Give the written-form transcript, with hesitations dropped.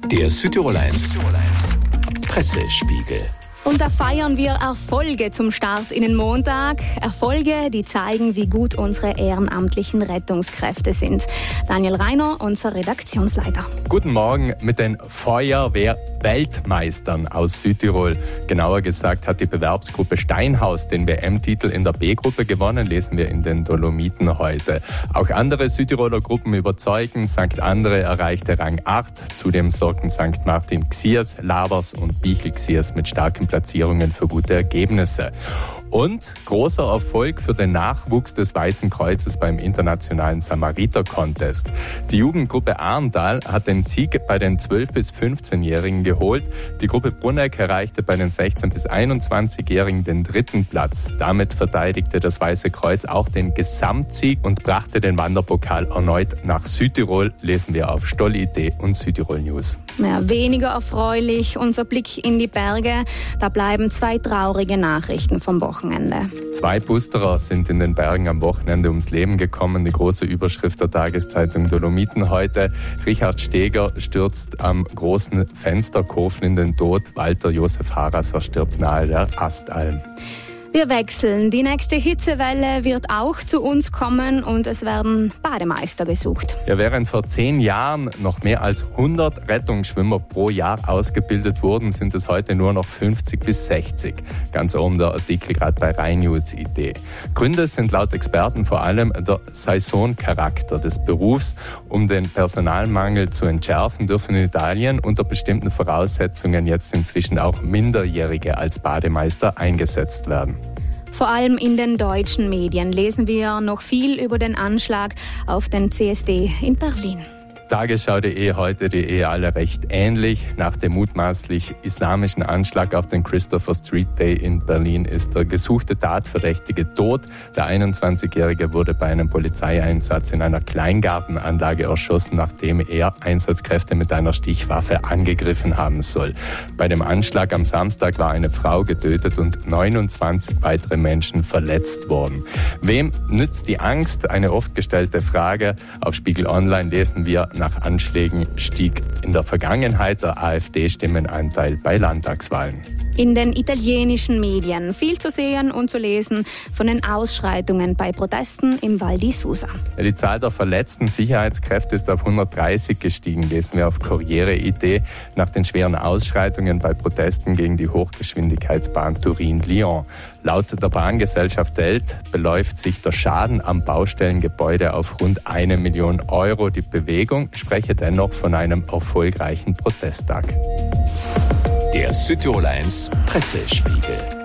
Der Südtirol 1 Pressespiegel. Und da feiern wir Erfolge zum Start in den Montag. Erfolge, die zeigen, wie gut unsere ehrenamtlichen Rettungskräfte sind. Daniel Reiner, unser Redaktionsleiter. Guten Morgen mit den Feuerwehr-Weltmeistern aus Südtirol. Genauer gesagt hat die Bewerbsgruppe Steinhaus den WM-Titel in der B-Gruppe gewonnen, lesen wir in den Dolomiten heute. Auch andere Südtiroler Gruppen überzeugen. St. Andre erreichte Rang 8. Zudem sorgten St. Martin Xiers, Lavers und Bichl Xiers mit starken Platzierungen für gute Ergebnisse. Und großer Erfolg für den Nachwuchs des Weißen Kreuzes beim internationalen Samariter-Contest. Die Jugendgruppe Arndal hat den Sieg bei den 12- bis 15-Jährigen geholt. Die Gruppe Brunegg erreichte bei den 16- bis 21-Jährigen den 3. Platz. Damit verteidigte das Weiße Kreuz auch den Gesamtsieg und brachte den Wanderpokal erneut nach Südtirol, lesen wir auf Stoll.it und Südtirol News. Ja, weniger erfreulich unser Blick in die Berge. Da bleiben 2 traurige Nachrichten vom Wochenende. 2 Busterer sind in den Bergen am Wochenende ums Leben gekommen. Die große Überschrift der Tageszeitung Dolomiten heute. Richard Steger stürzt am großen Fensterkofen in den Tod. Walter Josef Harasser stirbt nahe der Astalm. Wir wechseln. Die nächste Hitzewelle wird auch zu uns kommen und es werden Bademeister gesucht. Ja, während vor 10 Jahren noch mehr als 100 Rettungsschwimmer pro Jahr ausgebildet wurden, sind es heute nur noch 50 bis 60. Ganz oben der Artikel gerade bei Rhein-News.it. Gründe sind laut Experten vor allem der Saisoncharakter des Berufs. Um den Personalmangel zu entschärfen, dürfen in Italien unter bestimmten Voraussetzungen jetzt inzwischen auch Minderjährige als Bademeister eingesetzt werden. Vor allem in den deutschen Medien lesen wir noch viel über den Anschlag auf den CSD in Berlin. Tagesschau.de, heute.de, alle recht ähnlich. Nach dem mutmaßlich islamischen Anschlag auf den Christopher Street Day in Berlin ist der gesuchte Tatverdächtige tot. Der 21-Jährige wurde bei einem Polizeieinsatz in einer Kleingartenanlage erschossen, nachdem er Einsatzkräfte mit einer Stichwaffe angegriffen haben soll. Bei dem Anschlag am Samstag war eine Frau getötet und 29 weitere Menschen verletzt worden. Wem nützt die Angst? Eine oft gestellte Frage. Auf Spiegel Online lesen wir: Nach Anschlägen stieg in der Vergangenheit der AfD-Stimmenanteil bei Landtagswahlen. In den italienischen Medien viel zu sehen und zu lesen von den Ausschreitungen bei Protesten im Val di Susa. Die Zahl der verletzten Sicherheitskräfte ist auf 130 gestiegen, lesen wir auf Corriere.it, nach den schweren Ausschreitungen bei Protesten gegen die Hochgeschwindigkeitsbahn Turin-Lyon. Laut der Bahngesellschaft Delt beläuft sich der Schaden am Baustellengebäude auf rund 1 Million Euro. Die Bewegung spreche dennoch von einem erfolgreichen Protesttag. Der Südtirol 1 Pressespiegel.